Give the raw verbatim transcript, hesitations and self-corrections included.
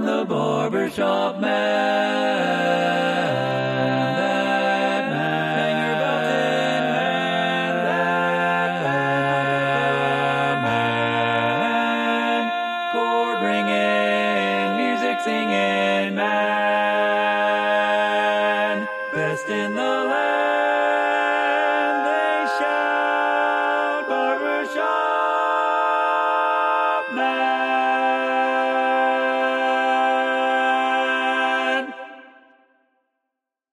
the barbershop man. That man. Finger belting man. That man. Chord ringing, music singing man. Best in the land.